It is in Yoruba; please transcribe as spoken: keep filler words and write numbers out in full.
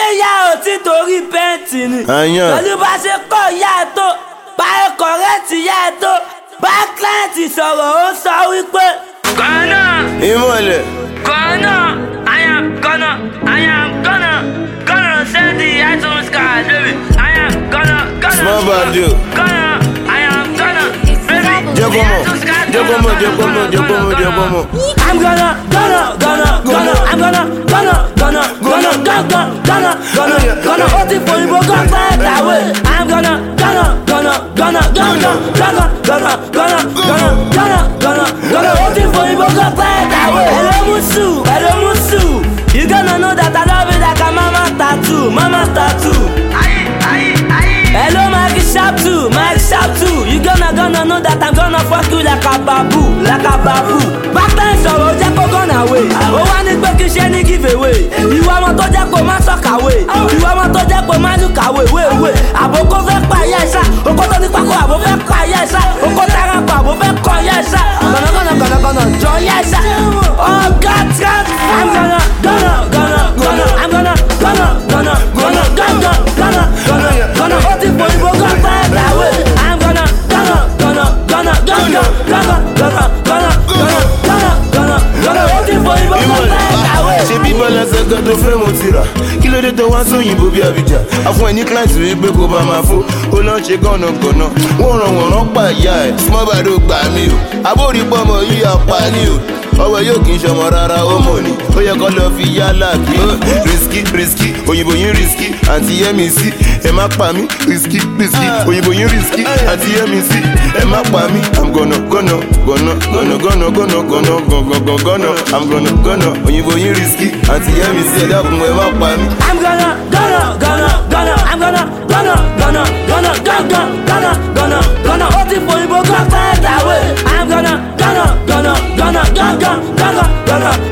yá ò tí torí pẹ́ǹtì ni. Pẹ̀lú bá ṣe kọ́ ìyá ẹ̀ tó, báyọ̀ kọ̀rẹ́ẹ̀tì ìyá ẹ̀ tó, bá kílẹ̀ǹtì sọ̀rọ̀ ó sọ wípé. Gọ́nà. Ìmọ̀lẹ̀. Gọ́nà. I am gonna, I am gonna, gonna send the iTunes card, baby. I am gonna, gonna. Small badu. Gonna, I am gonna, baby. Jogomo, Jogomo, Jogomo, Jogomo, Jogomo. I'm gonna, gonna, gonna, gonna. I'm gonna, gonna, gonna, gonna, gonna, gonna, gonna, gonna. Hold it for you, but go back that way. I'm gonna, gonna, gonna, gonna, gonna, gonna, gonna, gonna, gonna, gonna, gonna, gonna. Hold it for you, but go back that way. Hello Musu, hello Musu. You gonna know that I love it like a mama tattoo, mama tattoo. Aye, aye, aye. Hello Mike Sharp too, Mike Sharp too. You gonna gonna know that I'm gonna fuck you like a babu, like a babu. Back then sọ̀rọ̀ jẹ́ kó gonna away. Ó wá ní pé kí ṣe ní give away. Ìwà ọmọ tó jẹ́ kó má sọ̀kàwé. Ìwà ọmọ tó jẹ́ kó má lùkàwé, wéwé. Àbókó fẹ́ pa ayé ẹ̀ṣá. Okó tó ní pákó àbó fẹ́ kọ ayé ẹ̀ṣá. Okó tára pa àbó fẹ́ kọ ayé ẹ̀ṣá. Gọ̀nà gọ̀nà gọ̀nà gọ̀nà jọ ayé ẹ̀ṣá. Ọ̀gá trans. I'm gonna, gonna, gonna, gonna. I'm gonna, gonna, gonna, gonna, gonna, gonna, gonna, gonna. Hold it for you, but go back that way. I'm gonna, gonna, gonna, gonna, gonna, gonna, gonna, gonna, gonna, gonna, gonna, gonna. Hold it for you, but go back that way. Ṣé bí bọ́lá ṣẹ́gun tó fẹ́ mo ti rà? Kí ló dé tó wá sóyìnbó bí Abidjan? Àfún ẹni client rí pé kó bá máa fó. Ó lọ ṣe gànàgànà. Wọ́n ràn wọ́n rán pa ìyá ẹ̀. Small bado gbà mí o. Àbórí pọ́mọ yìí apá ni o. Ọwọ́ yóò kì í ṣọmọ rárá ó mọ̀ ni. Ó yẹ kó lọ fi yálà kí. Risky risky òyìnbó yín risky àǹtí yẹ́mi sí. Ẹ má pa mí risky risky òyìnbó yín risky àǹtí yẹ́mi sí. Ẹ má pa mí. I'm gonna gonna gonna gonna gonna gonna gonna gonna gonna I'm gonna gonna òyìnbó yín risky àǹtí yẹ́mi sí. Ẹ dákun ẹ má pa mí. I'm gonna gonna gonna gonna I'm gonna gonna gonna gonna gonna gonna gonna gonna hold it for you, but go back that way. I'm gonna gonna gonna gonna gonna gonna gonna